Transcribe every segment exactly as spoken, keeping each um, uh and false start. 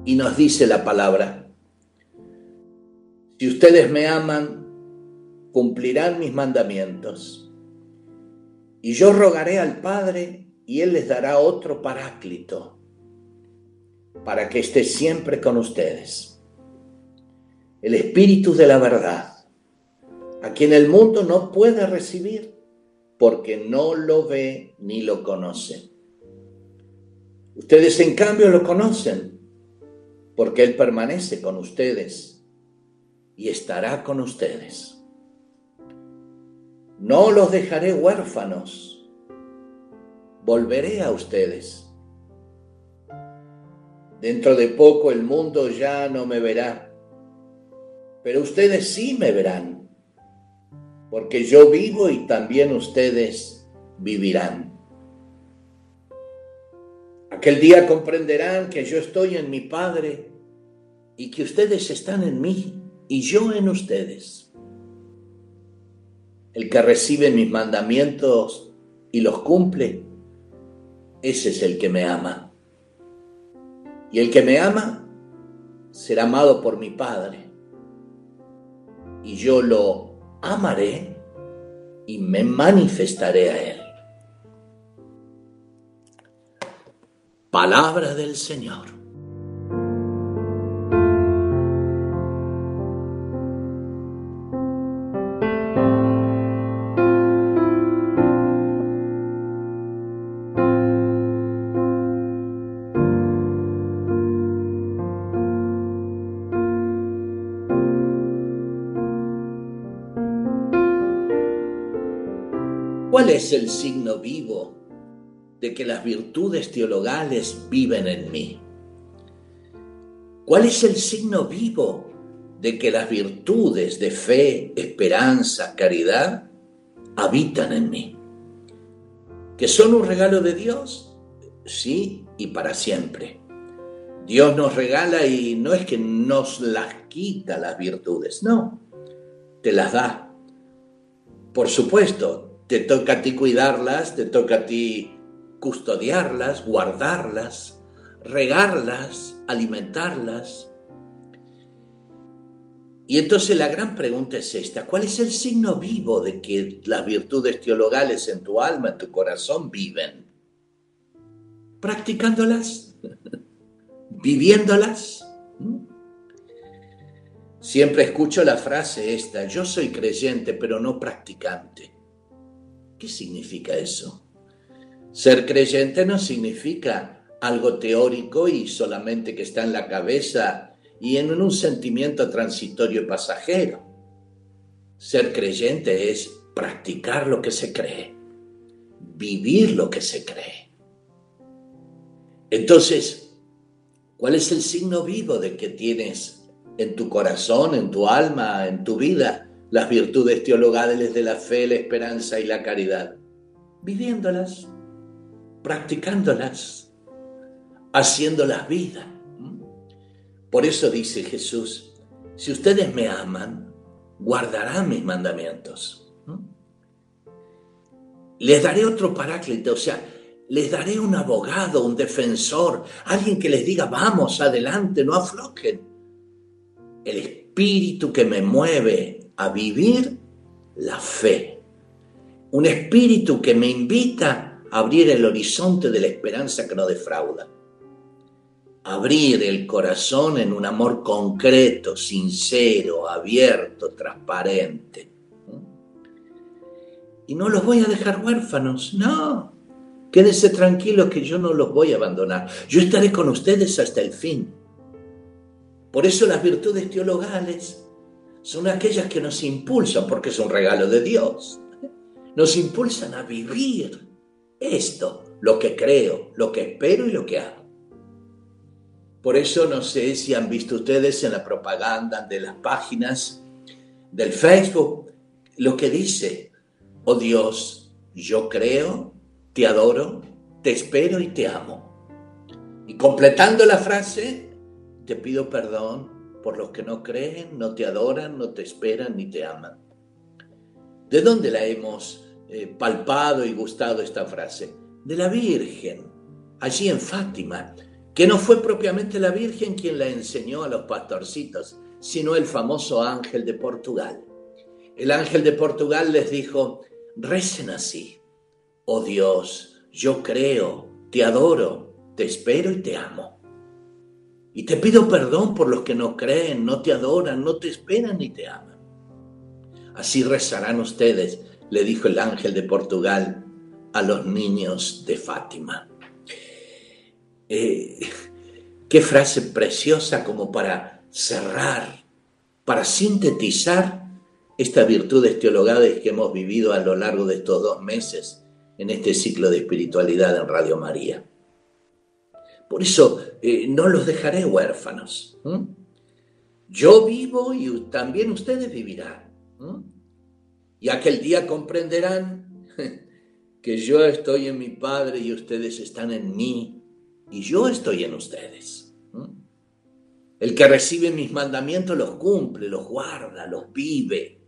Y nos dice la palabra: si ustedes me aman, cumplirán mis mandamientos. Y yo rogaré al Padre, y Él les dará otro Paráclito, para que esté siempre con ustedes. El Espíritu de la verdad, a quien el mundo no puede recibir, porque no lo ve ni lo conoce. Ustedes, en cambio, lo conocen, porque Él permanece con ustedes y estará con ustedes. No los dejaré huérfanos, volveré a ustedes. Dentro de poco el mundo ya no me verá, pero ustedes sí me verán, porque yo vivo y también ustedes vivirán. Aquel día comprenderán que yo estoy en mi Padre y que ustedes están en mí y yo en ustedes. El que recibe mis mandamientos y los cumple, ese es el que me ama. Y el que me ama será amado por mi Padre. Y yo lo amaré y me manifestaré a él. Palabra del Señor. ¿Cuál es el signo vivo de que las virtudes teologales viven en mí? ¿Cuál es el signo vivo de que las virtudes de fe, esperanza, caridad habitan en mí? ¿Que son un regalo de Dios? Sí, y para siempre. Dios nos regala y no es que nos las quita las virtudes, no, te las da. Por supuesto, te toca a ti cuidarlas, te toca a ti custodiarlas, guardarlas, regarlas, alimentarlas. Y entonces la gran pregunta es esta: ¿cuál es el signo vivo de que las virtudes teologales en tu alma, en tu corazón viven? ¿Practicándolas? ¿Viviéndolas? Siempre escucho la frase esta: yo soy creyente pero no practicante. ¿Qué significa eso? Ser creyente no significa algo teórico y solamente que está en la cabeza y en un sentimiento transitorio y pasajero. Ser creyente es practicar lo que se cree, vivir lo que se cree. Entonces, ¿cuál es el signo vivo de que tienes en tu corazón, en tu alma, en tu vida, las virtudes teologales de la fe, la esperanza y la caridad? Viviéndolas, practicándolas, haciéndolas vida. Por eso dice Jesús: si ustedes me aman, guardarán mis mandamientos. Les daré otro Paráclito, o sea, les daré un abogado, un defensor, alguien que les diga: vamos, adelante, no aflojen. El espíritu que me mueve a vivir la fe. Un espíritu que me invita a abrir el horizonte de la esperanza que no defrauda. Abrir el corazón en un amor concreto, sincero, abierto, transparente. Y no los voy a dejar huérfanos, no. Quédense tranquilos que yo no los voy a abandonar. Yo estaré con ustedes hasta el fin. Por eso las virtudes teologales son aquellas que nos impulsan, porque es un regalo de Dios. Nos impulsan a vivir esto, lo que creo, lo que espero y lo que hago. Por eso no sé si han visto ustedes en la propaganda de las páginas del Facebook lo que dice: oh Dios, yo creo, te adoro, te espero y te amo. Y completando la frase, te pido perdón por los que no creen, no te adoran, no te esperan ni te aman. ¿De dónde la hemos eh, palpado y gustado esta frase? De la Virgen, allí en Fátima, que no fue propiamente la Virgen quien la enseñó a los pastorcitos, sino el famoso ángel de Portugal. El ángel de Portugal les dijo, recen así: oh Dios, yo creo, te adoro, te espero y te amo. Y te pido perdón por los que no creen, no te adoran, no te esperan ni te aman. Así rezarán ustedes, le dijo el ángel de Portugal a los niños de Fátima. Eh, qué frase preciosa como para cerrar, para sintetizar estas virtudes teologales que hemos vivido a lo largo de estos dos meses en este ciclo de espiritualidad en Radio María. Por eso eh, no los dejaré huérfanos. ¿Mm? Yo vivo y también ustedes vivirán. ¿Mm? Y aquel día comprenderán que yo estoy en mi Padre y ustedes están en mí y yo estoy en ustedes. ¿Mm? El que recibe mis mandamientos los cumple, los guarda, los vive.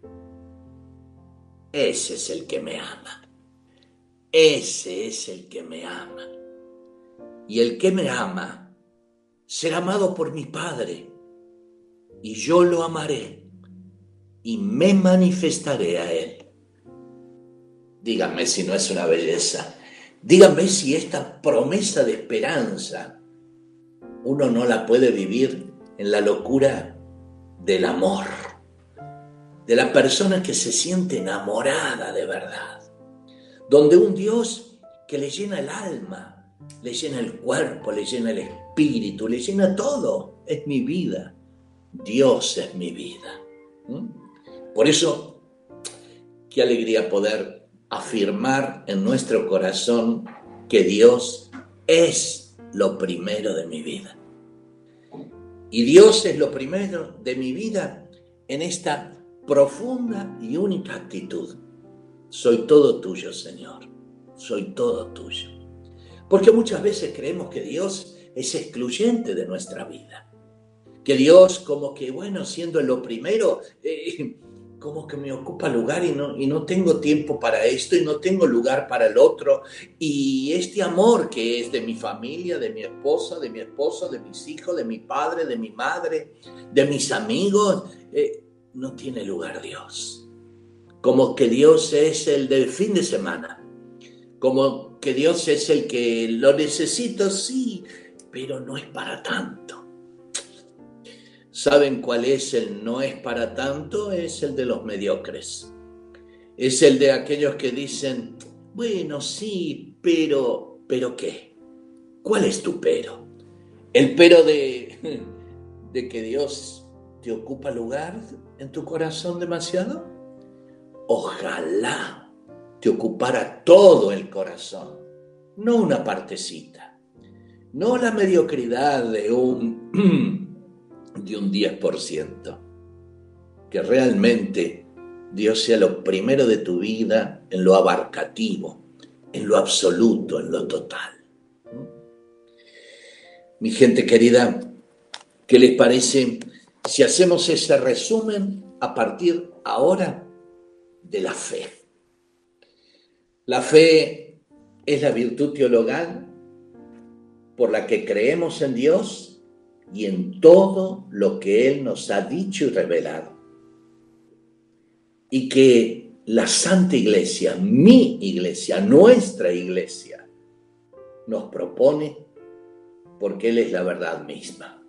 Ese es el que me ama. Ese es el que me ama. Y el que me ama será amado por mi Padre, y yo lo amaré y me manifestaré a él. Díganme si no es una belleza. Díganme si esta promesa de esperanza uno no la puede vivir en la locura del amor, de la persona que se siente enamorada de verdad, donde un Dios que le llena el alma, le llena el cuerpo, le llena el espíritu, le llena todo. Es mi vida. Dios es mi vida. ¿Mm? Por eso, qué alegría poder afirmar en nuestro corazón que Dios es lo primero de mi vida. Y Dios es lo primero de mi vida en esta profunda y única actitud. Soy todo tuyo, Señor. Soy todo tuyo. Porque muchas veces creemos que Dios es excluyente de nuestra vida. Que Dios como que, bueno, siendo lo primero, eh, como que me ocupa lugar y no, y no tengo tiempo para esto y no tengo lugar para el otro. Y este amor que es de mi familia, de mi esposa, de mi esposo, de mis hijos, de mi padre, de mi madre, de mis amigos, eh, no tiene lugar Dios. Como que Dios es el del fin de semana. Como que Dios es el que lo necesito, sí, pero no es para tanto. ¿Saben cuál es el no es para tanto? Es el de los mediocres. Es el de aquellos que dicen, bueno, sí, pero, ¿pero qué? ¿Cuál es tu pero? ¿El pero de, de que Dios te ocupa lugar en tu corazón demasiado? Ojalá te ocupara todo el corazón, no una partecita, no la mediocridad de un, de un diez por ciento. Que realmente Dios sea lo primero de tu vida en lo abarcativo, en lo absoluto, en lo total. Mi gente querida, ¿qué les parece si hacemos ese resumen a partir ahora de la fe? La fe es la virtud teologal por la que creemos en Dios y en todo lo que Él nos ha dicho y revelado. Y que la Santa Iglesia, mi iglesia, nuestra iglesia, nos propone porque Él es la verdad misma.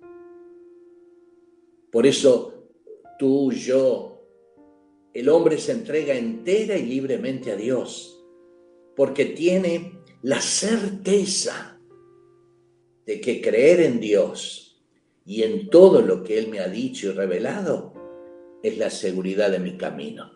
Por eso tú, yo, el hombre se entrega entera y libremente a Dios, porque tiene la certeza de que creer en Dios y en todo lo que Él me ha dicho y revelado es la seguridad de mi camino.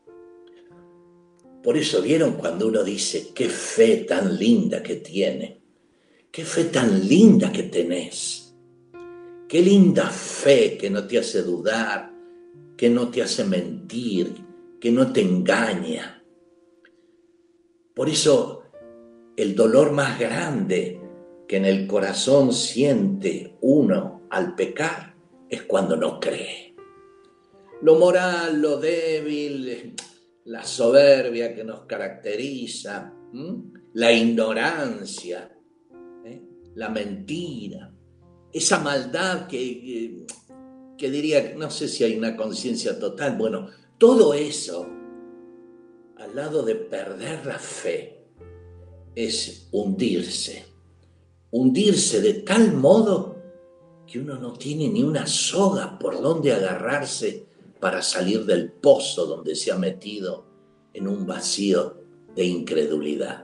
Por eso vieron cuando uno dice, qué fe tan linda que tiene, qué fe tan linda que tenés, qué linda fe que no te hace dudar, que no te hace mentir, que no te engaña. Por eso el dolor más grande que en el corazón siente uno al pecar es cuando no cree. Lo moral, lo débil, la soberbia que nos caracteriza, ¿m? La ignorancia, ¿eh? la mentira, esa maldad que, que, que diría, no sé si hay una conciencia total, bueno, todo eso, al lado de perder la fe, es hundirse, hundirse de tal modo que uno no tiene ni una soga por donde agarrarse para salir del pozo donde se ha metido en un vacío de incredulidad.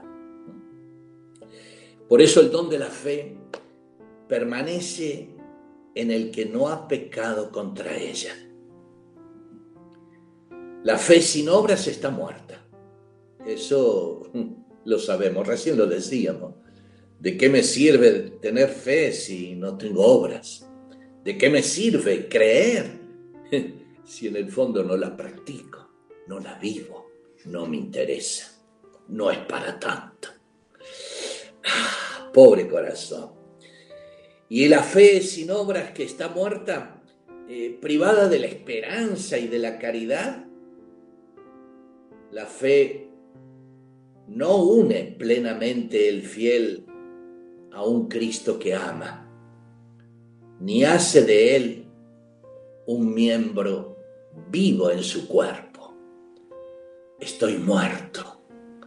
Por eso el don de la fe permanece en el que no ha pecado contra ella. La fe sin obras está muerta. Eso lo sabemos, recién lo decíamos. ¿De qué me sirve tener fe si no tengo obras? ¿De qué me sirve creer si en el fondo no la practico, no la vivo, no me interesa, no es para tanto? Ah, pobre corazón. Y la fe sin obras que está muerta, eh, privada de la esperanza y de la caridad, la fe no une plenamente el fiel a un Cristo que ama, ni hace de él un miembro vivo en su cuerpo. Estoy muerto.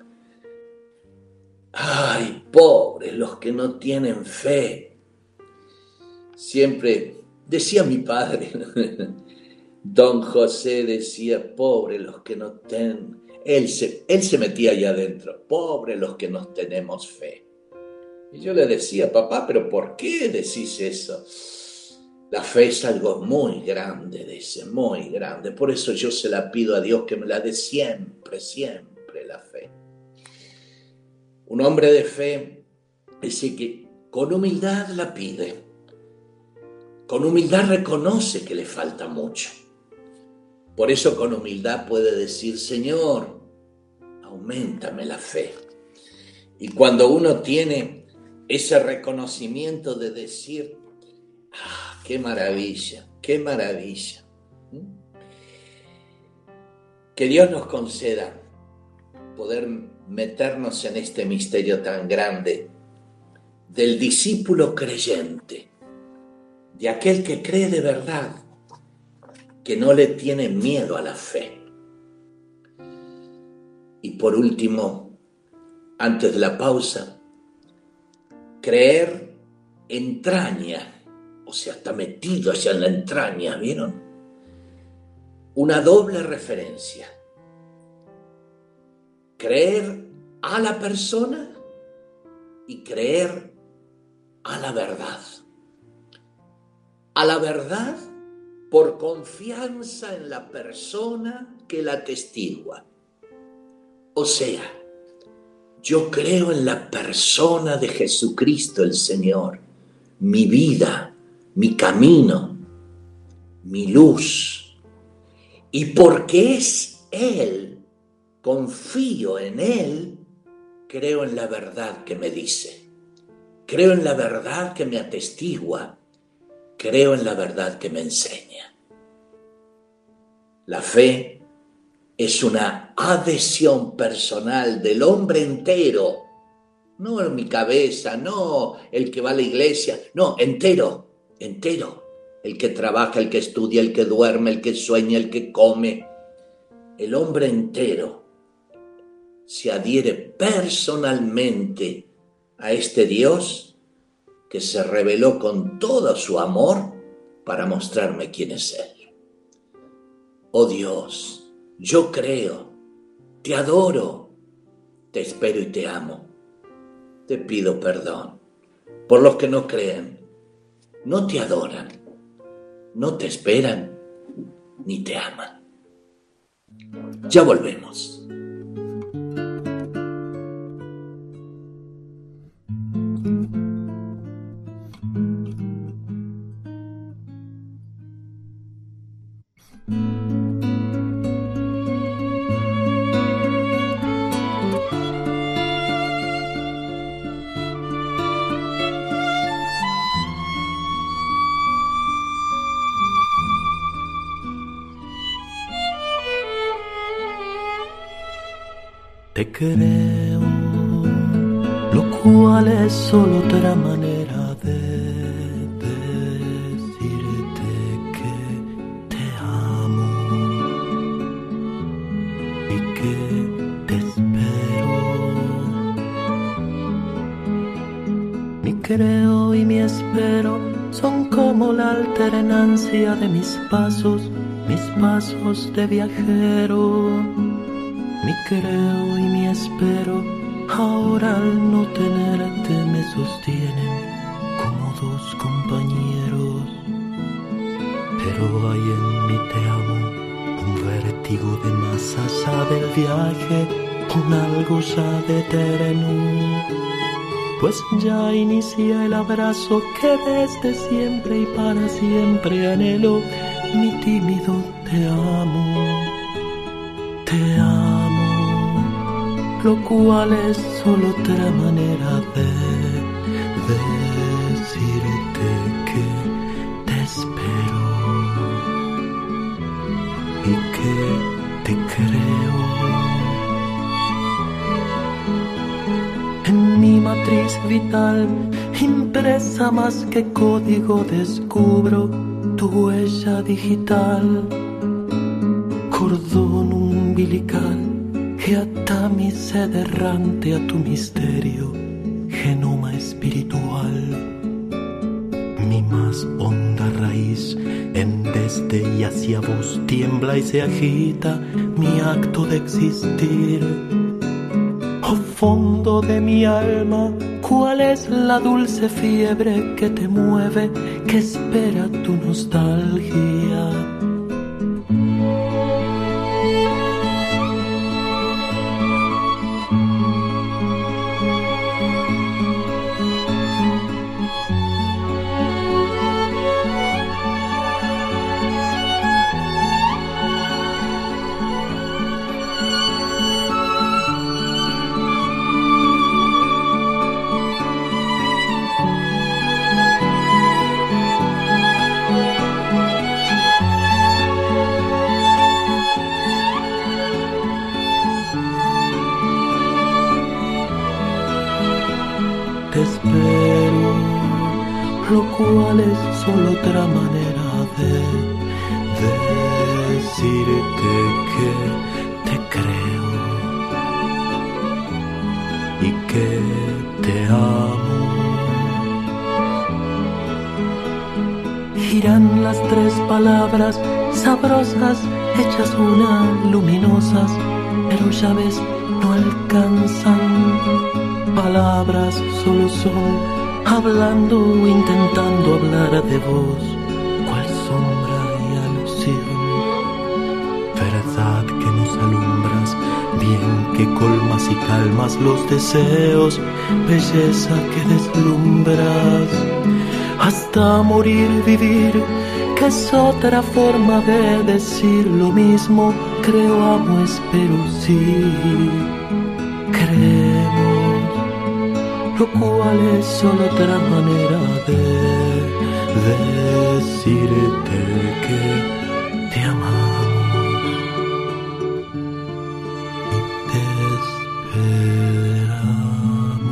Ay, pobres los que no tienen fe. Siempre decía mi padre, don José decía, pobres los que no tienen, él se, él se metía allá adentro, pobres los que no tenemos fe. Y yo le decía, papá, ¿pero por qué decís eso? La fe es algo muy grande, dice, muy grande. Por eso yo se la pido a Dios que me la dé siempre, siempre la fe. Un hombre de fe dice que con humildad la pide. Con humildad reconoce que le falta mucho. Por eso con humildad puede decir, Señor, auméntame la fe. Y cuando uno tiene ese reconocimiento de decir, ah, qué maravilla, qué maravilla. Que Dios nos conceda poder meternos en este misterio tan grande del discípulo creyente, de aquel que cree de verdad, que no le tiene miedo a la fe. Y por último, antes de la pausa, creer entraña, o sea, está metido hacia la entraña, ¿vieron? Una doble referencia. Creer a la persona y creer a la verdad. A la verdad por confianza en la persona que la atestigua. O sea, yo creo en la persona de Jesucristo el Señor, mi vida, mi camino, mi luz. Y porque es Él, confío en Él, creo en la verdad que me dice. Creo en la verdad que me atestigua. Creo en la verdad que me enseña. La fe es una adhesión personal del hombre entero, no en mi cabeza, no el que va a la iglesia, no, entero, entero. El que trabaja, el que estudia, el que duerme, el que sueña, el que come. El hombre entero se adhiere personalmente a este Dios que se reveló con todo su amor para mostrarme quién es Él. Oh Dios, yo creo, te adoro, te espero y te amo. Te pido perdón por los que no creen, no te adoran, no te esperan, ni te aman. Ya volvemos. Te creo, lo cual es solo otra manera creo y mi espero son como la alternancia de mis pasos, mis pasos de viajero. Mi creo y mi espero ahora al no tenerte me sostienen como dos compañeros. Pero hay en mi te amo un vértigo de más allá del viaje, un algo ya de eterno. Pues ya inicia el abrazo que desde siempre y para siempre anhelo, mi tímido te amo, te amo, lo cual es solo otra manera de decirte que te espero y que te creo. En mi matriz vital, impresa más que código, descubro tu huella digital, cordón umbilical que ata mi sed errante a tu misterio, genoma espiritual. Mi más honda raíz, en desde y hacia vos tiembla y se agita mi acto de existir. Oh fondo de mi alma, ¿cuál es la dulce fiebre que te mueve, que espera tu nostalgia? Te espero, lo cual es solo otra manera de decirte que te creo y que te amo. Giran las tres palabras sabrosas, hechas una, luminosas, pero ya ves, no alcanzan. Palabras solo son, hablando, intentando hablar de vos, cual sombra y alusión. Verdad que nos alumbras, bien que colmas y calmas los deseos, belleza que deslumbras. Hasta morir, vivir, que es otra forma de decir lo mismo. Creo, amo, espero, sí, creemos. Lo cual es solo otra manera de decirte que te amamos y te esperamos.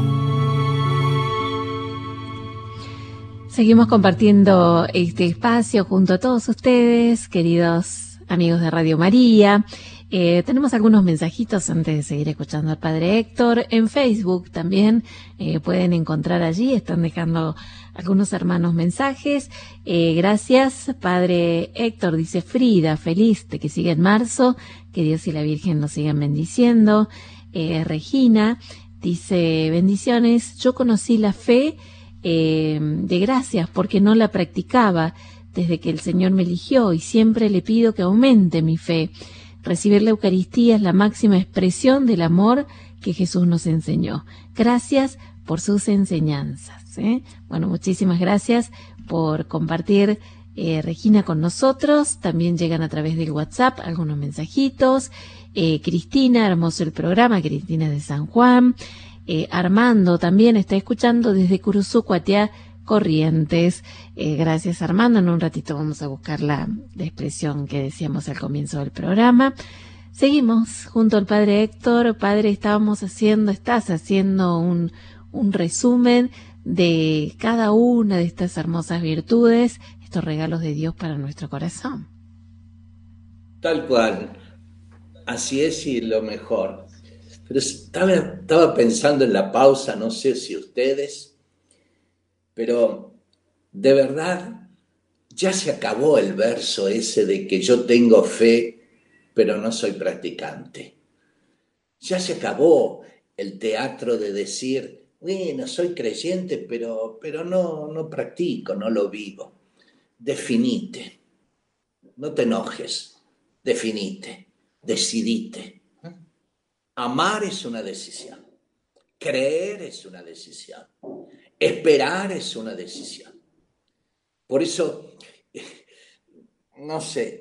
Seguimos compartiendo este espacio junto a todos ustedes, queridos amigos de Radio María. Eh, tenemos algunos mensajitos antes de seguir escuchando al Padre Héctor. En Facebook también eh, pueden encontrar allí, están dejando algunos hermanos mensajes. Eh, gracias, Padre Héctor, dice Frida, feliz de que siga en marzo, que Dios y la Virgen nos sigan bendiciendo. Eh, Regina dice, bendiciones, yo conocí la fe eh, de gracias porque no la practicaba desde que el Señor me eligió y siempre le pido que aumente mi fe. Recibir la Eucaristía es la máxima expresión del amor que Jesús nos enseñó. Gracias por sus enseñanzas. ¿eh? Bueno, muchísimas gracias por compartir, eh, Regina, con nosotros. También llegan a través del WhatsApp algunos mensajitos. Eh, Cristina, hermoso el programa, Cristina de San Juan. Eh, Armando también está escuchando desde Curuzú, Cuatiá, Corrientes. Eh, gracias, Armando. En un ratito vamos a buscar la, la expresión que decíamos al comienzo del programa. Seguimos junto al Padre Héctor. Padre, estábamos haciendo, estás haciendo un, un resumen de cada una de estas hermosas virtudes, estos regalos de Dios para nuestro corazón. Tal cual. Así es, y lo mejor. Pero estaba, estaba pensando en la pausa, no sé si ustedes, Pero de verdad ya se acabó el verso ese de que yo tengo fe, pero no soy practicante. Ya se acabó el teatro de decir, bueno, soy creyente, pero, pero no, no practico, no lo vivo. Definite, no te enojes, definite, decidite. Amar es una decisión, creer es una decisión, esperar es una decisión. Por eso, no sé,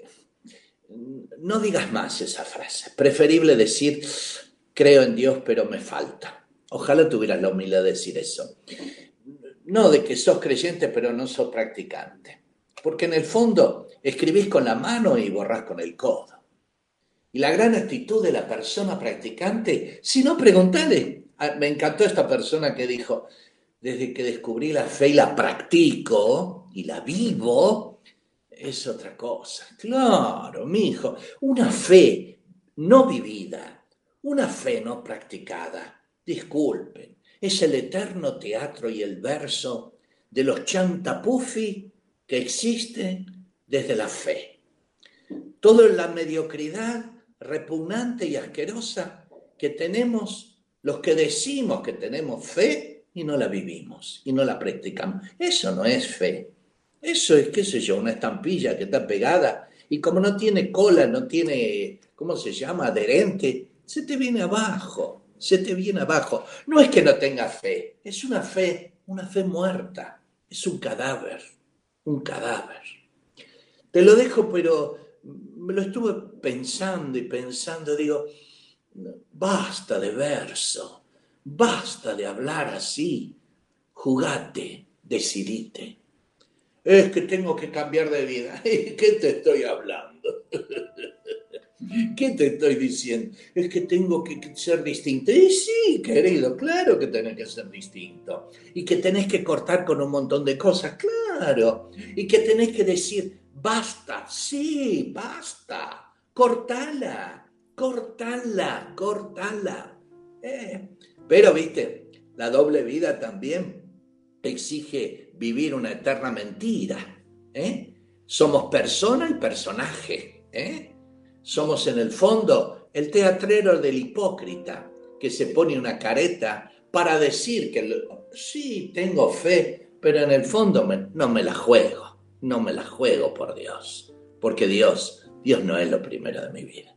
no digas más esa frase. Preferible decir, creo en Dios, pero me falta. Ojalá tuvieras la humildad de decir eso. No de que sos creyente, pero no sos practicante. Porque en el fondo escribís con la mano y borrás con el codo. Y la gran actitud de la persona practicante, si no, preguntale. Me encantó esta persona que dijo, desde que descubrí la fe y la practico y la vivo, es otra cosa. Claro, mijo, una fe no vivida, una fe no practicada, disculpen, es el eterno teatro y el verso de los chantapufi que existen desde la fe. Todo en la mediocridad repugnante y asquerosa que tenemos los que decimos que tenemos fe y no la vivimos y no la practicamos. Eso no es fe. Eso es, qué sé yo, una estampilla que está pegada y como no tiene cola, no tiene, ¿cómo se llama?, adherente, se te viene abajo, se te viene abajo. No es que no tenga fe, es una fe, una fe muerta, es un cadáver, un cadáver. Te lo dejo, pero me lo estuve pensando y pensando, digo, basta de verso, basta de hablar así, jugate, decidite. Es que tengo que cambiar de vida. ¿Qué te estoy hablando? ¿Qué te estoy diciendo? Es que tengo que ser distinto. Y sí, querido, claro que tenés que ser distinto. Y que tenés que cortar con un montón de cosas, claro. Y que tenés que decir, basta, sí, basta. Cortala, cortala, cortala. Eh. Pero, viste, la doble vida también exige vivir una eterna mentira. ¿eh? Somos persona y personaje. ¿eh? Somos en el fondo el teatrero del hipócrita que se pone una careta para decir que sí, tengo fe, pero en el fondo me, no me la juego, no me la juego por Dios, porque Dios, Dios no es lo primero de mi vida.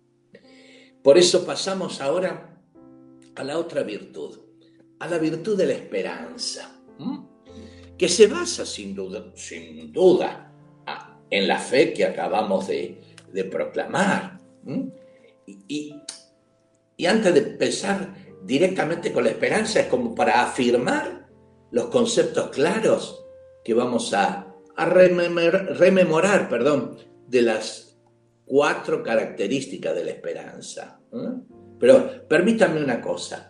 Por eso pasamos ahora a la otra virtud, a la virtud de la esperanza, ¿Mm? que se basa sin duda, sin duda en la fe que acabamos de, de proclamar. Y, y, y antes de empezar directamente con la esperanza, es como para afirmar los conceptos claros que vamos a, a rememorar, rememorar perdón, de las cuatro características de la esperanza. Pero permítanme una cosa,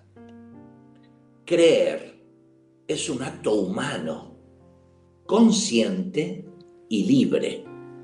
creer es un acto humano, consciente y libre,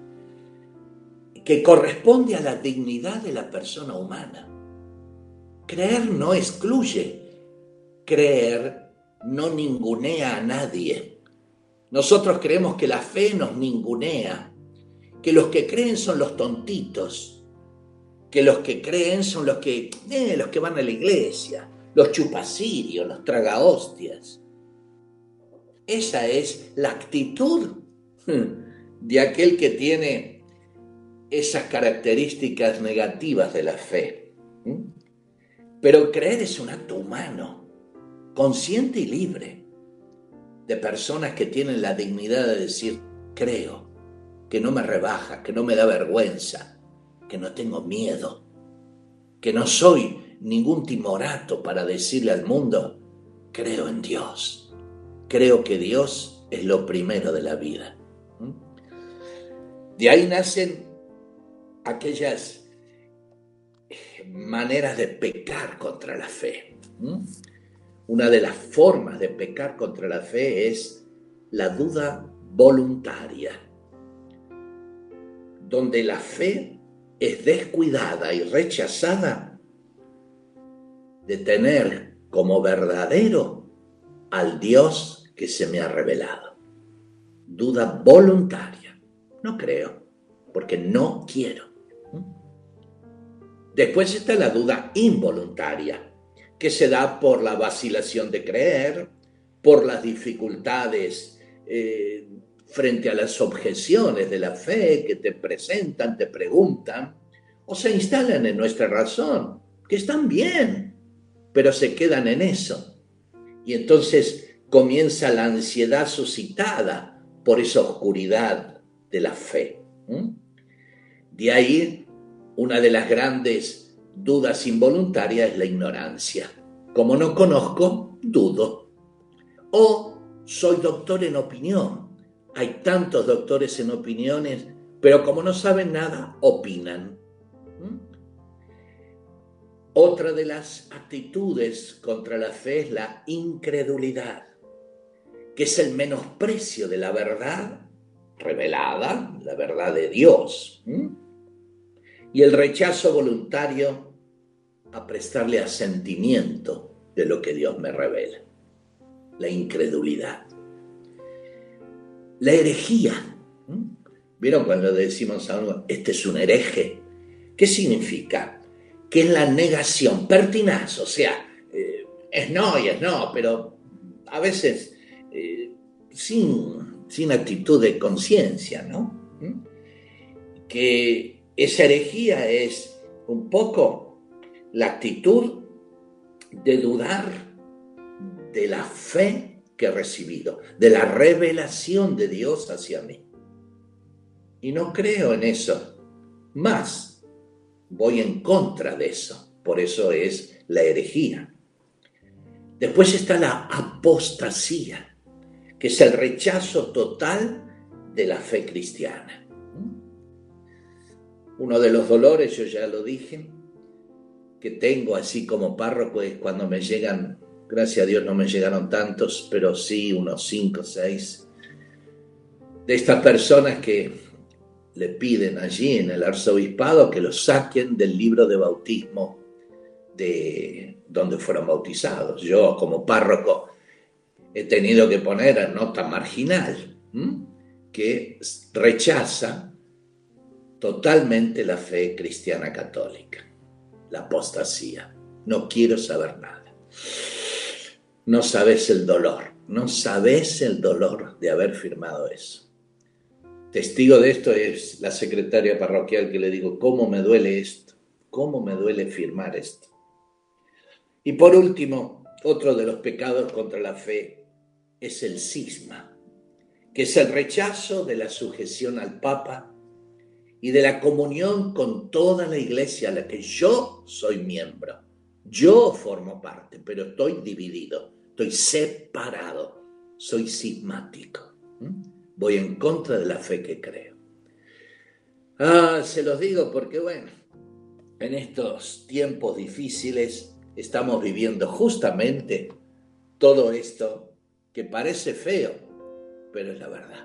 que corresponde a la dignidad de la persona humana. Creer no excluye, creer no ningunea a nadie. Nosotros creemos que la fe nos ningunea, que los que creen son los tontitos, que los que creen son los que, eh, los que van a la iglesia, los chupacirios, los tragahostias. Esa es la actitud de aquel que tiene esas características negativas de la fe. Pero creer es un acto humano, consciente y libre, de personas que tienen la dignidad de decir, creo, que no me rebaja, que no me da vergüenza, que no tengo miedo, que no soy ningún timorato para decirle al mundo, creo en Dios. Creo que Dios es lo primero de la vida. De ahí nacen aquellas maneras de pecar contra la fe. Una de las formas de pecar contra la fe es la duda voluntaria, donde la fe es descuidada y rechazada de tener como verdadero al Dios que se me ha revelado. Duda voluntaria. No creo, porque no quiero. Después está la duda involuntaria, que se da por la vacilación de creer, por las dificultades eh, frente a las objeciones de la fe que te presentan, te preguntan, o se instalan en nuestra razón, que están bien, pero se quedan en eso. Y entonces comienza la ansiedad suscitada por esa oscuridad de la fe. ¿Mm? De ahí, una de las grandes dudas involuntarias es la ignorancia. Como no conozco, dudo. O soy doctor en opinión. Hay tantos doctores en opiniones, pero como no saben nada, opinan. ¿Mm? Otra de las actitudes contra la fe es la incredulidad, que es el menosprecio de la verdad revelada, la verdad de Dios. ¿Mm? Y el rechazo voluntario a prestarle asentimiento de lo que Dios me revela. La incredulidad. La herejía. ¿Vieron cuando decimos a uno, este es un hereje? ¿Qué significa? Que es la negación, pertinaz, o sea, eh, es no y es no, pero a veces eh, sin, sin actitud de conciencia, ¿no? Que esa herejía es un poco la actitud de dudar de la fe que he recibido, de la revelación de Dios hacia mí. Y no creo en eso. Más, voy en contra de eso. Por eso es la herejía. Después está la apostasía, que es el rechazo total de la fe cristiana. Uno de los dolores, yo ya lo dije, que tengo así como párroco es cuando me llegan, gracias a Dios no me llegaron tantos, pero sí unos cinco o seis, de estas personas que le piden allí en el arzobispado que los saquen del libro de bautismo de donde fueron bautizados. Yo como párroco he tenido que poner nota marginal, ¿m? que rechaza totalmente la fe cristiana católica, la apostasía. No quiero saber nada. No sabes el dolor, no sabes el dolor de haber firmado eso. Testigo de esto es la secretaria parroquial que le digo, ¿cómo me duele esto? ¿Cómo me duele firmar esto? Y por último, otro de los pecados contra la fe es el cisma, que es el rechazo de la sujeción al Papa y de la comunión con toda la iglesia a la que yo soy miembro. Yo formo parte, pero estoy dividido, estoy separado, soy cismático. ¿Mm? Voy en contra de la fe que creo. Ah, se los digo porque, bueno, en estos tiempos difíciles estamos viviendo justamente todo esto que parece feo, pero es la verdad.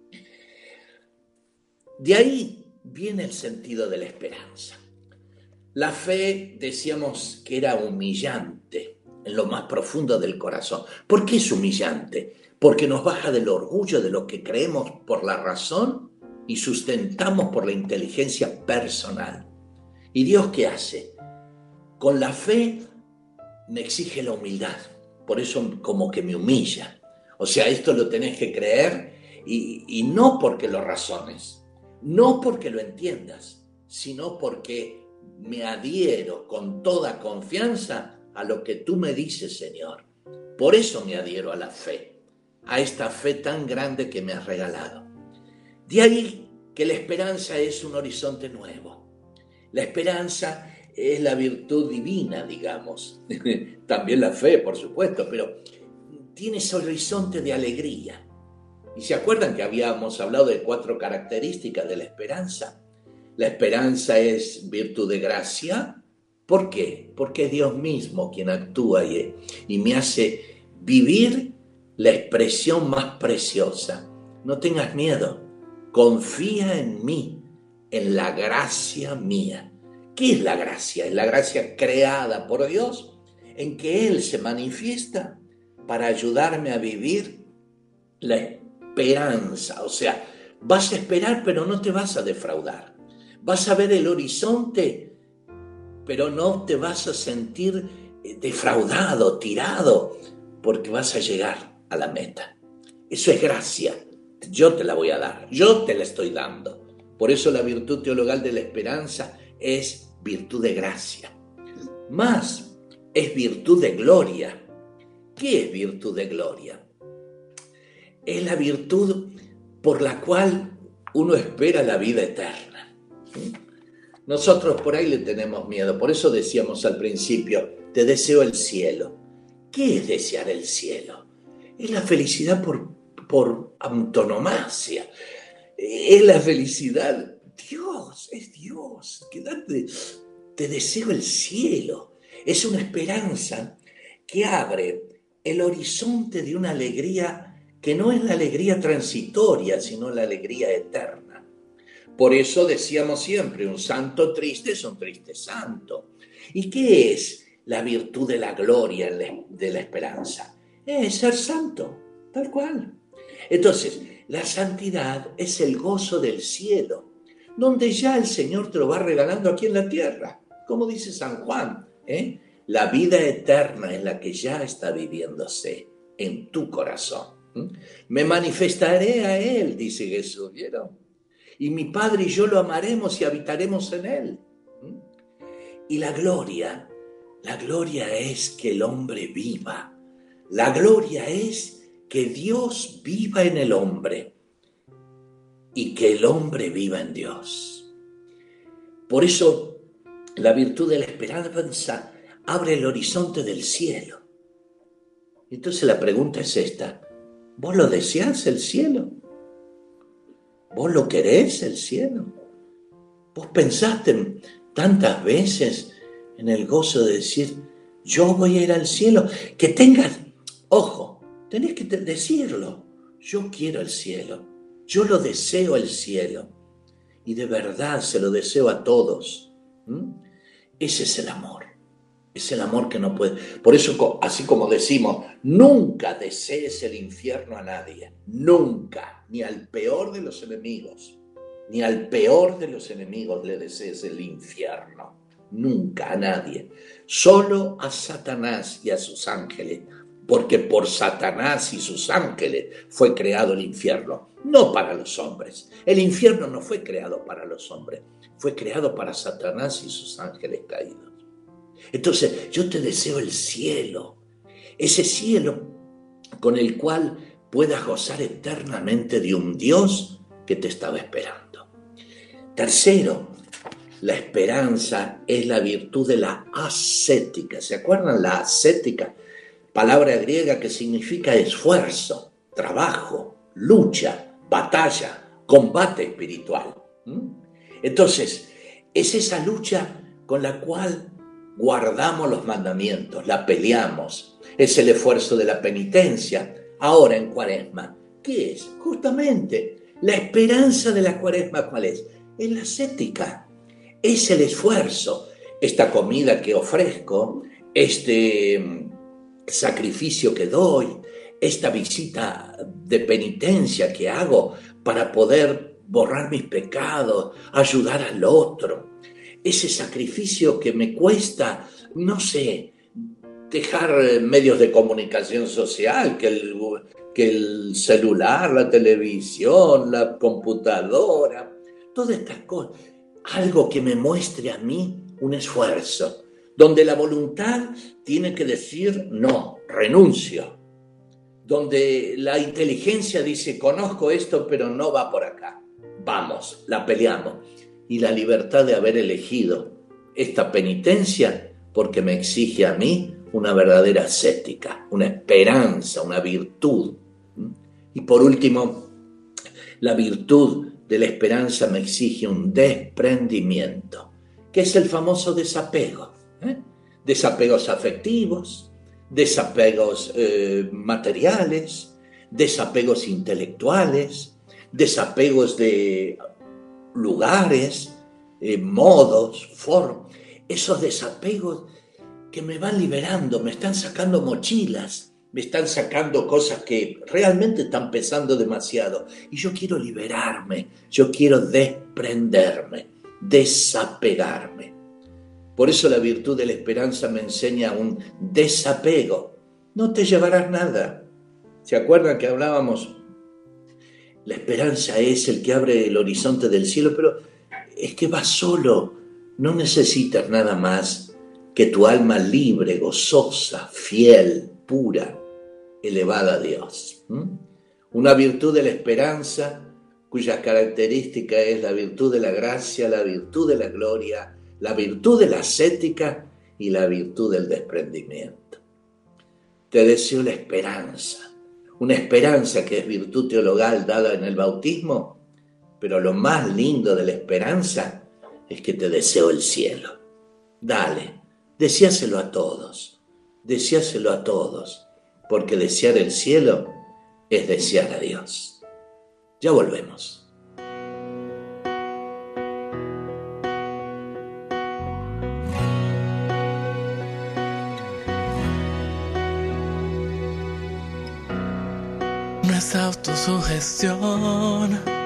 De ahí viene el sentido de la esperanza. La fe, decíamos que era humillante en lo más profundo del corazón. ¿Por qué es humillante? Porque nos baja del orgullo de lo que creemos por la razón y sustentamos por la inteligencia personal. ¿Y Dios qué hace? Con la fe me exige la humildad, por eso como que me humilla. O sea, esto lo tenés que creer y, y no porque lo razones, no porque lo entiendas, sino porque me adhiero con toda confianza a lo que tú me dices, Señor. Por eso me adhiero a la fe, a esta fe tan grande que me has regalado. De ahí que la esperanza es un horizonte nuevo. La esperanza es la virtud divina, digamos. También la fe, por supuesto, pero tiene ese horizonte de alegría. ¿Y se acuerdan que habíamos hablado de cuatro características de la esperanza? La esperanza es virtud de gracia. ¿Por qué? Porque es Dios mismo quien actúa y, y me hace vivir la expresión más preciosa. No tengas miedo, confía en mí, en la gracia mía. ¿Qué es la gracia? Es la gracia creada por Dios, en que Él se manifiesta para ayudarme a vivir la esperanza, o sea, vas a esperar pero no te vas a defraudar. Vas a ver el horizonte, pero no te vas a sentir defraudado, tirado, porque vas a llegar a la meta. Eso es gracia. Yo te la voy a dar, yo te la estoy dando. Por eso la virtud teologal de la esperanza es virtud de gracia. Más, es virtud de gloria. ¿Qué es virtud de gloria? Es la virtud por la cual uno espera la vida eterna. Nosotros por ahí le tenemos miedo, por eso decíamos al principio, te deseo el cielo. ¿Qué es desear el cielo? Es la felicidad por, por antonomasia, es la felicidad, Dios, es Dios, quédate, te deseo el cielo. Es una esperanza que abre el horizonte de una alegría que no es la alegría transitoria, sino la alegría eterna. Por eso decíamos siempre, un santo triste es un triste santo. ¿Y qué es la virtud de la gloria de la esperanza? Es ser santo, tal cual. Entonces, la santidad es el gozo del cielo, donde ya el Señor te lo va regalando aquí en la tierra. Como dice San Juan, ¿eh? La vida eterna es la que ya está viviéndose en tu corazón. ¿Mm? Me manifestaré a Él, dice Jesús, ¿vieron? Y mi Padre y yo lo amaremos y habitaremos en Él. ¿Mm? Y la gloria, la gloria es que el hombre viva. La gloria es que Dios viva en el hombre y que el hombre viva en Dios. Por eso, la virtud de la esperanza abre el horizonte del cielo. Entonces la pregunta es esta: ¿vos lo deseás el cielo? ¿Vos lo querés el cielo? ¿Vos pensaste tantas veces en el gozo de decir, yo voy a ir al cielo? Que tengas, ojo, tenés que decirlo, yo quiero el cielo, yo lo deseo el cielo, y de verdad se lo deseo a todos. ¿Mm? Ese es el amor. Es el amor que no puede. Por eso, así como decimos, nunca desees el infierno a nadie. Nunca. Ni al peor de los enemigos. Ni al peor de los enemigos le desees el infierno. Nunca a nadie. Solo a Satanás y a sus ángeles. Porque por Satanás y sus ángeles fue creado el infierno. No para los hombres. El infierno no fue creado para los hombres. Fue creado para Satanás y sus ángeles caídos. Entonces, yo te deseo el cielo, ese cielo con el cual puedas gozar eternamente de un Dios que te estaba esperando. Tercero, la esperanza es la virtud de la ascética. ¿Se acuerdan? La ascética, palabra griega que significa esfuerzo, trabajo, lucha, batalla, combate espiritual. Entonces, es esa lucha con la cual guardamos los mandamientos, la peleamos. Es el esfuerzo de la penitencia. Ahora en Cuaresma, ¿qué es? Justamente, la esperanza de la Cuaresma, ¿cuál es? Es la ascética. Es el esfuerzo. Esta comida que ofrezco, este sacrificio que doy, esta visita de penitencia que hago para poder borrar mis pecados, ayudar al otro. Ese sacrificio que me cuesta, no sé, dejar medios de comunicación social, que el, que el celular, la televisión, la computadora, todas estas cosas. Algo que me muestre a mí un esfuerzo, donde la voluntad tiene que decir no, renuncio. Donde la inteligencia dice, conozco esto, pero no va por acá. Vamos, la peleamos. Y la libertad de haber elegido esta penitencia porque me exige a mí una verdadera ascética, una esperanza, una virtud. Y por último, la virtud de la esperanza me exige un desprendimiento, que es el famoso desapego. ¿eh? Desapegos afectivos, desapegos eh, materiales, desapegos intelectuales, desapegos de lugares, eh, modos, formas, esos desapegos que me van liberando, me están sacando mochilas me están sacando cosas que realmente están pesando demasiado. Y yo quiero liberarme, yo quiero desprenderme, desapegarme. Por eso la virtud de la esperanza me enseña un desapego. No te llevarás nada. ¿Se acuerdan que hablábamos? La esperanza es el que abre el horizonte del cielo, pero es que vas solo. No necesitas nada más que tu alma libre, gozosa, fiel, pura, elevada a Dios. ¿Mm? Una virtud de la esperanza cuya característica es la virtud de la gracia, la virtud de la gloria, la virtud de la ascética y la virtud del desprendimiento. Te deseo la esperanza, una esperanza que es virtud teologal dada en el bautismo, pero lo más lindo de la esperanza es que te deseo el cielo. Dale, deseáselo a todos, deseáselo a todos, porque desear el cielo es desear a Dios. Ya volvemos. No es autosugestión,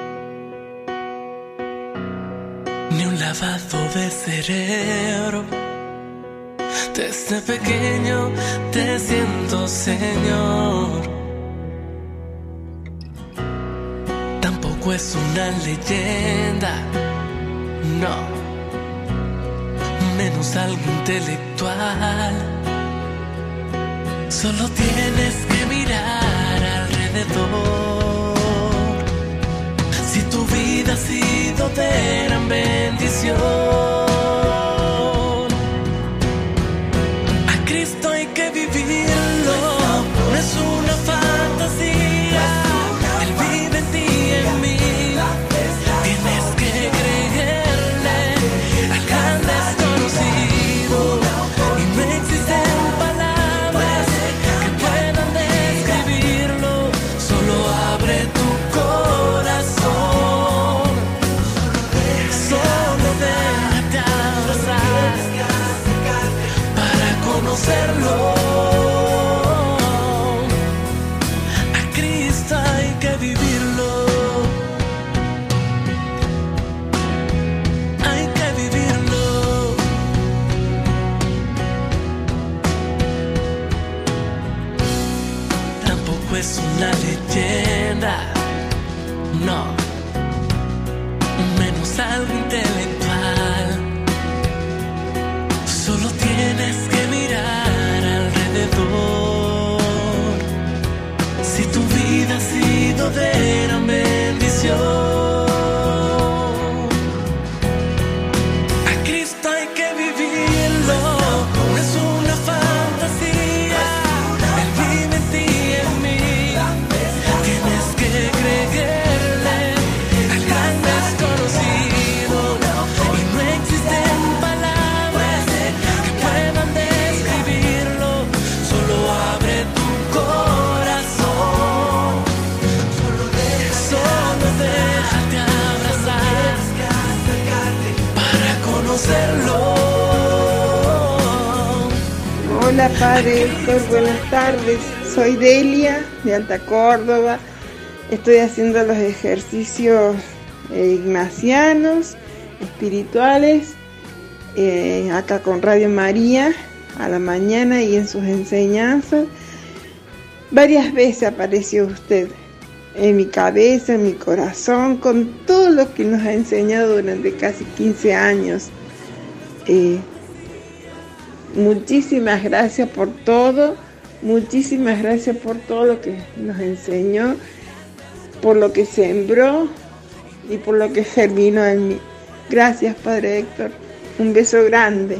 ni un lavado de cerebro. Desde pequeño te siento Señor. Tampoco es una leyenda, no, menos algo intelectual. Solo tienes que mirar alrededor. Si tu vida ha sido de gran bendición, a Cristo hay que vivirlo. No es una fantasía, Él vive en ti y en mí. Tienes que creerle al gran desconocido, y no existen palabras que puedan describirlo. Solo abre tu corazón, solo déjate abrazar para conocerlo. A Cristo hay que vivirlo, hay que vivirlo. Tampoco es una leyenda, no, menos algo intelectual. Solo tienes que mirar alrededor. Si tu vida ha sido de gran bendición, a Cristo hay que vivirlo. No es una fantasía, Él vive en ti y en mí. Tienes que creerle al gran desconocido, y no existen palabras que puedan describirlo. Solo abre tu corazón, solo déjate abrazar para conocerlo. Hola Padre Héctor, buenas tardes. Soy Delia de Alta Córdoba. Estoy haciendo los ejercicios eh, ignacianos, espirituales, eh, acá con Radio María, a la mañana y en sus enseñanzas. Varias veces apareció usted en mi cabeza, en mi corazón, con todo lo que nos ha enseñado durante casi quince años. Eh, muchísimas gracias por todo, muchísimas gracias por todo lo que nos enseñó, por lo que sembró y por lo que germinó en mí. Gracias, Padre Héctor. Un beso grande.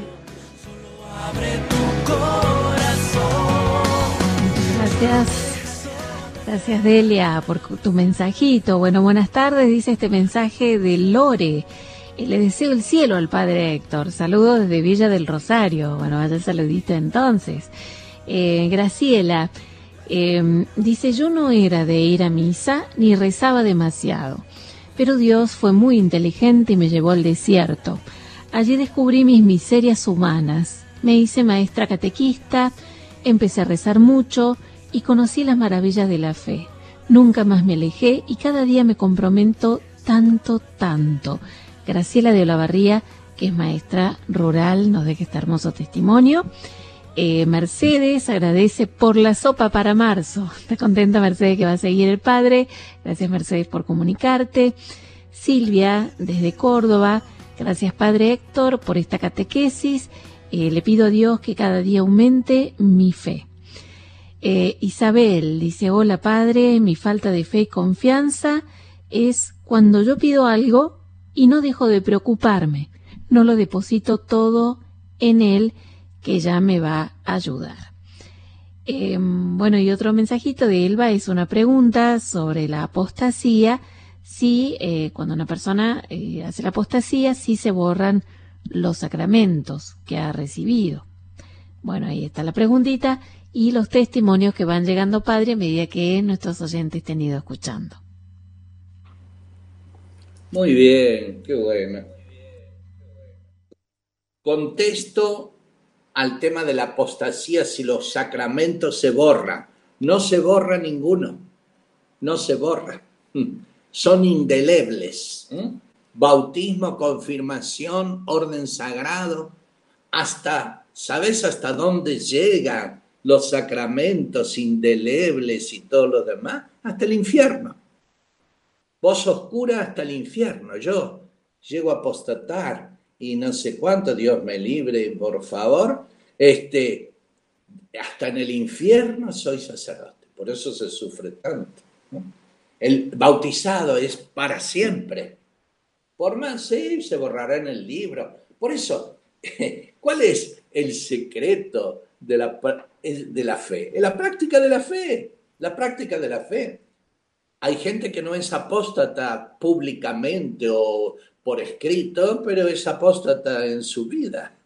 Gracias. Gracias, Delia, por tu mensajito. Bueno, buenas tardes, dice este mensaje de Lore. Le deseo el cielo al Padre Héctor. Saludos desde Villa del Rosario. Bueno, vaya el saludito entonces. Eh, Graciela eh, dice, yo no era de ir a misa ni rezaba demasiado, pero Dios fue muy inteligente y me llevó al desierto. Allí descubrí mis miserias humanas. Me hice maestra catequista, empecé a rezar mucho y conocí las maravillas de la fe. Nunca más me alejé y cada día me comprometo tanto, tanto. Graciela de Olavarría, que es maestra rural, nos deja este hermoso testimonio. Eh, Mercedes agradece por la sopa para marzo. Está contenta Mercedes que va a seguir el padre. Gracias Mercedes por comunicarte. Silvia desde Córdoba. Gracias padre Héctor por esta catequesis. Eh, le pido a Dios que cada día aumente mi fe. Eh, Isabel dice, hola padre, mi falta de fe y confianza es cuando yo pido algo y no dejo de preocuparme. No lo deposito todo en él, que ya me va a ayudar. Eh, bueno, y otro mensajito de Elba es una pregunta sobre la apostasía. Si eh, cuando una persona eh, hace la apostasía, si se borran los sacramentos que ha recibido. Bueno, ahí está la preguntita y los testimonios que van llegando, padre, a medida que nuestros oyentes te han ido escuchando. Muy bien, qué bueno. Contesto al tema de la apostasía, si los sacramentos se borran. No se borra ninguno, no se borra. Son indelebles. ¿eh? Bautismo, confirmación, orden sagrado, hasta, ¿sabes hasta dónde llegan los sacramentos indelebles y todo lo demás? Hasta el infierno. Voz oscura hasta el infierno. Yo llego a apostatar y no sé cuánto, Dios me libre, por favor, este, hasta en el infierno soy sacerdote. Por eso se sufre tanto, ¿no? El bautizado es para siempre. Por más, sí, se borrará en el libro. Por eso, ¿cuál es el secreto de la, de la fe? Es la práctica de la fe, la práctica de la fe. Hay gente que no es apóstata públicamente o por escrito, pero es apóstata en su vida.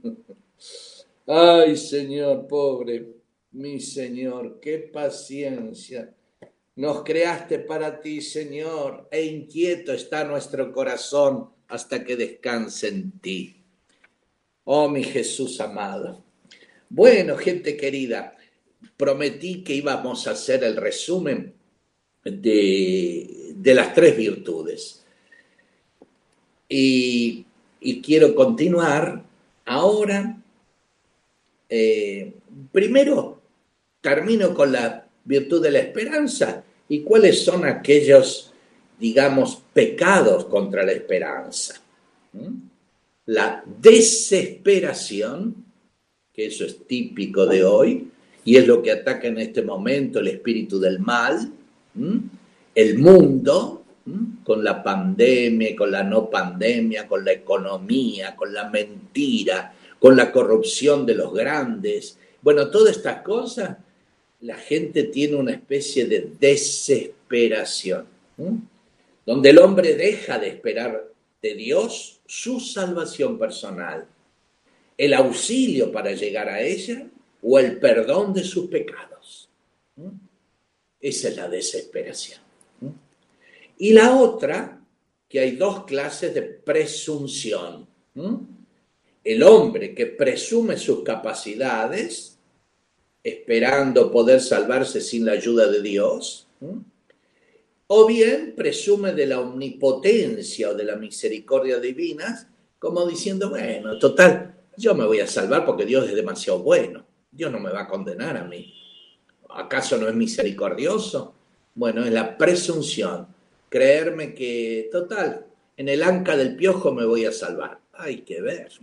Ay, Señor, pobre, mi Señor, qué paciencia. Nos creaste para ti, Señor, e inquieto está nuestro corazón hasta que descanse en ti. Oh, mi Jesús amado. Bueno, gente querida, prometí que íbamos a hacer el resumen de, de las tres virtudes. Y, y quiero continuar ahora. Eh, primero, termino con la virtud de la esperanza. ¿Y cuáles son aquellos, digamos, pecados contra la esperanza? ¿Mm? La desesperación, que eso es típico de hoy, y es lo que ataca en este momento el espíritu del mal, ¿Mm? el mundo, ¿Mm? con la pandemia, con la no pandemia, con la economía, con la mentira, con la corrupción de los grandes. Bueno, todas estas cosas, la gente tiene una especie de desesperación, ¿eh? donde el hombre deja de esperar de Dios su salvación personal, el auxilio para llegar a ella o el perdón de sus pecados. ¿eh? Esa es la desesperación. ¿eh? Y la otra, que hay dos clases de presunción. ¿eh? El hombre que presume sus capacidades, esperando poder salvarse sin la ayuda de Dios, ¿eh? o bien presume de la omnipotencia o de la misericordia divina, como diciendo, bueno, total, yo me voy a salvar porque Dios es demasiado bueno, Dios no me va a condenar a mí. ¿Acaso no es misericordioso? Bueno, es la presunción, creerme que, total, en el anca del piojo me voy a salvar. Hay que ver.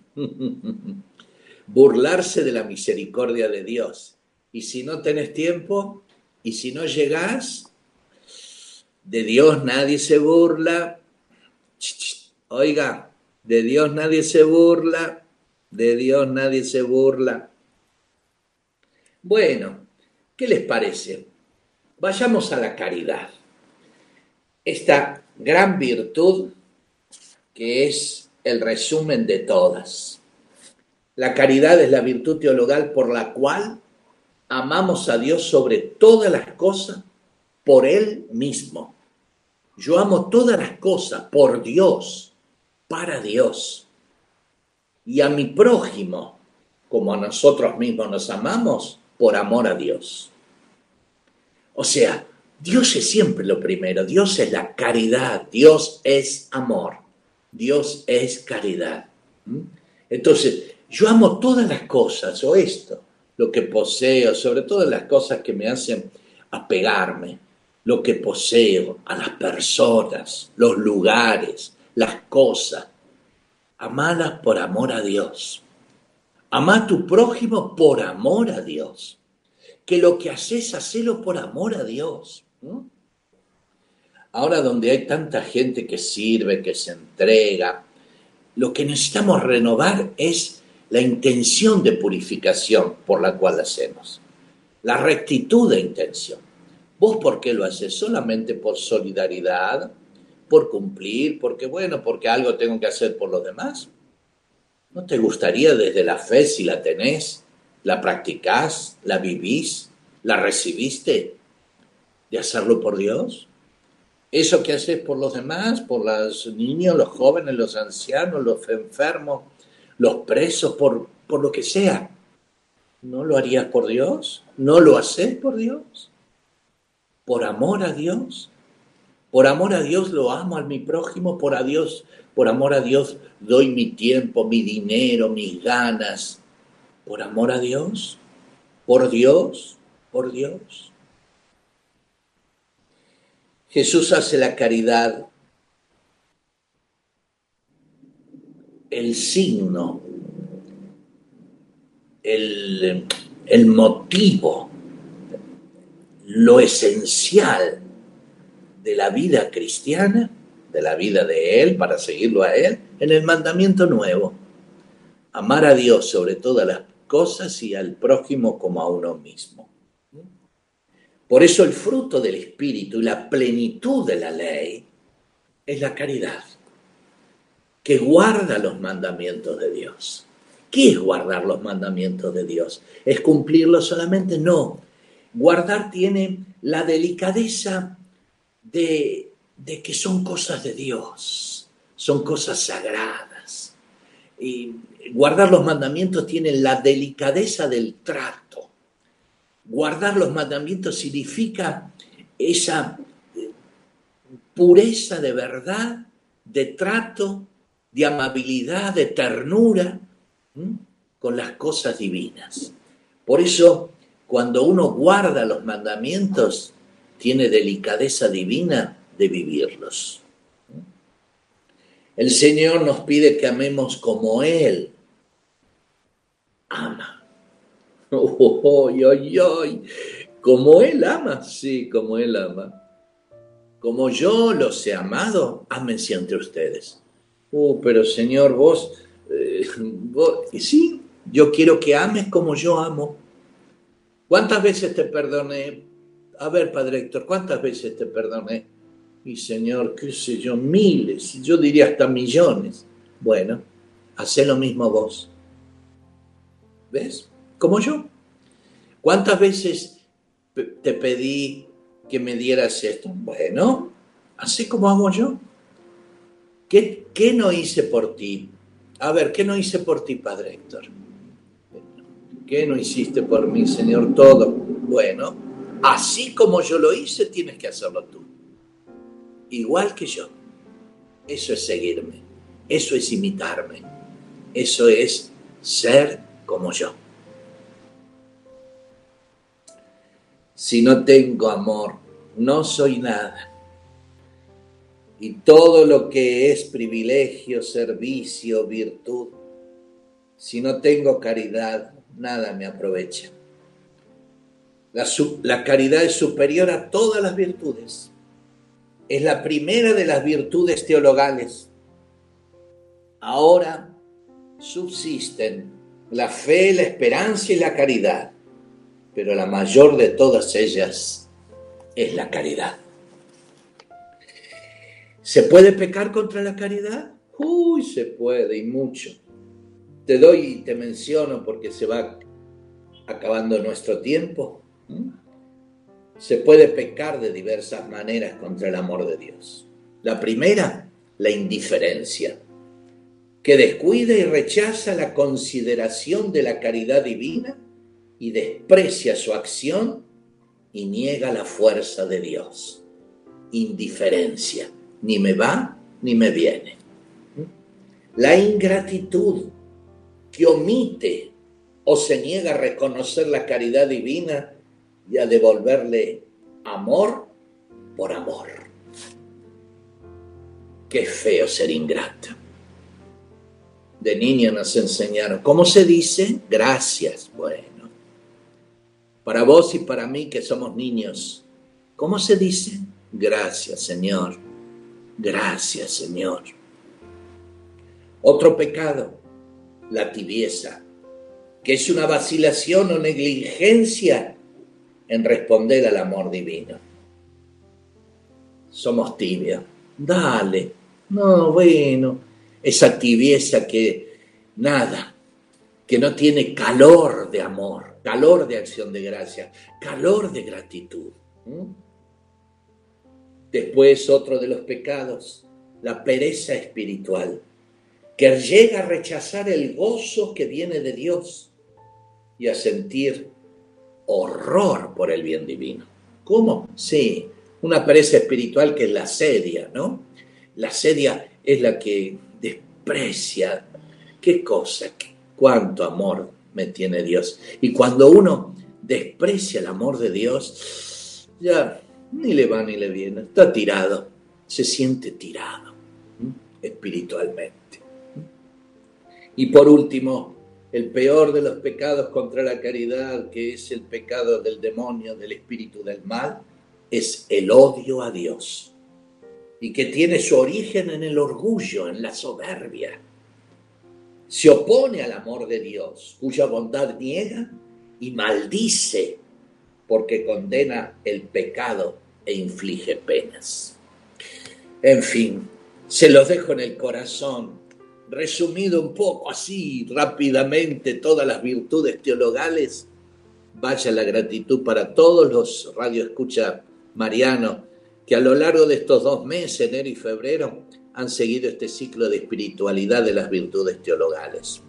Burlarse de la misericordia de Dios. Y si no tenés tiempo, y si no llegás, de Dios nadie se burla. Oiga, de Dios nadie se burla, de Dios nadie se burla. Bueno, ¿qué les parece? Vayamos a la caridad. Esta gran virtud que es el resumen de todas. La caridad es la virtud teologal por la cual amamos a Dios sobre todas las cosas por Él mismo. Yo amo todas las cosas por Dios, para Dios. Y a mi prójimo, como a nosotros mismos nos amamos, por amor a Dios. O sea, Dios es siempre lo primero, Dios es la caridad, Dios es amor, Dios es caridad. ¿Mm? Entonces, yo amo todas las cosas, o esto, lo que poseo, sobre todo las cosas que me hacen apegarme, lo que poseo, a las personas, los lugares, las cosas. Amalas por amor a Dios. Amá a tu prójimo por amor a Dios. Que lo que haces, hacelo por amor a Dios. ¿Mm? Ahora donde hay tanta gente que sirve, que se entrega, lo que necesitamos renovar es la intención de purificación por la cual hacemos. La rectitud de intención. ¿Vos por qué lo haces? ¿Solamente por solidaridad? ¿Por cumplir? ¿Porque, bueno, porque algo tengo que hacer por los demás? ¿No te gustaría desde la fe, si la tenés, la practicás, la vivís, la recibiste, de hacerlo por Dios? Eso que haces por los demás, por los niños, los jóvenes, los ancianos, los enfermos, los presos, por, por lo que sea, ¿no lo harías por Dios? ¿No lo haces por Dios? ¿Por amor a Dios? Por amor a Dios lo amo a mi prójimo, por a Dios, por amor a Dios doy mi tiempo, mi dinero, mis ganas. ¿Por amor a Dios? ¿Por Dios? ¿Por Dios? Jesús hace la caridad el signo, el, el motivo, lo esencial de la vida cristiana, de la vida de Él, para seguirlo a Él, en el mandamiento nuevo. Amar a Dios sobre todas las cosas y al prójimo como a uno mismo. Por eso el fruto del Espíritu y la plenitud de la ley es la caridad, que guarda los mandamientos de Dios. ¿Qué es guardar los mandamientos de Dios? ¿Es cumplirlos solamente? No. Guardar tiene la delicadeza de, de que son cosas de Dios, son cosas sagradas. Y guardar los mandamientos tiene la delicadeza del trato. Guardar los mandamientos significa esa pureza de verdad, de trato, de amabilidad, de ternura, ¿m? con las cosas divinas. Por eso, cuando uno guarda los mandamientos, tiene delicadeza divina de vivirlos. El Señor nos pide que amemos como Él ama. Oh, oh, oh, oh. Como Él ama, sí, como Él ama. Como yo los he amado, ámense entre ustedes. Oh, pero Señor, vos, eh, vos, sí, yo quiero que ames como yo amo. ¿Cuántas veces te perdoné? A ver, Padre Héctor, ¿cuántas veces te perdoné? Y Señor, qué sé yo, miles, yo diría hasta millones. Bueno, hacé lo mismo vos. ¿Ves? Como yo. ¿Cuántas veces te pedí que me dieras esto? Bueno, así como hago yo. ¿Qué, qué no hice por ti? A ver, ¿qué no hice por ti, Padre Héctor? ¿Qué no hiciste por mí, Señor? Todo. Bueno, así como yo lo hice, tienes que hacerlo tú. Igual que yo. Eso es seguirme. Eso es imitarme. Eso es ser como yo. Si no tengo amor, no soy nada. Y todo lo que es privilegio, servicio, virtud, si no tengo caridad, nada me aprovecha. La, la caridad es superior a todas las virtudes. Es la primera de las virtudes teologales. Ahora subsisten la fe, la esperanza y la caridad, pero la mayor de todas ellas es la caridad. ¿Se puede pecar contra la caridad? Uy, se puede, y mucho. Te doy y te menciono porque se va acabando nuestro tiempo. Se puede pecar de diversas maneras contra el amor de Dios. La primera, la indiferencia, que descuida y rechaza la consideración de la caridad divina y desprecia su acción y niega la fuerza de Dios. Indiferencia, ni me va ni me viene. La ingratitud, que omite o se niega a reconocer la caridad divina y a devolverle amor por amor. Qué feo ser ingrato. De niña nos enseñaron, ¿cómo se dice? Gracias. Bueno, para vos y para mí que somos niños, ¿cómo se dice? Gracias, Señor. Gracias, Señor. Otro pecado, la tibieza, que es una vacilación o negligencia en responder al amor divino. Somos tibios. Dale. No, bueno. Esa tibieza que nada, que no tiene calor de amor, calor de acción de gracia, calor de gratitud. ¿Mm? Después, otro de los pecados, la pereza espiritual, que llega a rechazar el gozo que viene de Dios y a sentir horror por el bien divino. ¿Cómo? Sí, una pereza espiritual que es la sedia, ¿no? La sedia es la que desprecia. ¿Qué cosa? ¿Cuánto amor me tiene Dios? Y cuando uno desprecia el amor de Dios, ya ni le va ni le viene, está tirado, se siente tirado ¿sí? espiritualmente. Y por último, el peor de los pecados contra la caridad, que es el pecado del demonio, del espíritu del mal, es el odio a Dios, y que tiene su origen en el orgullo, en la soberbia. Se opone al amor de Dios, cuya bondad niega y maldice, porque condena el pecado e inflige penas. En fin, se los dejo en el corazón, resumido un poco así rápidamente todas las virtudes teologales. Vaya la gratitud para todos los radioescuchas marianos que a lo largo de estos dos meses, enero y febrero, han seguido este ciclo de espiritualidad de las virtudes teologales.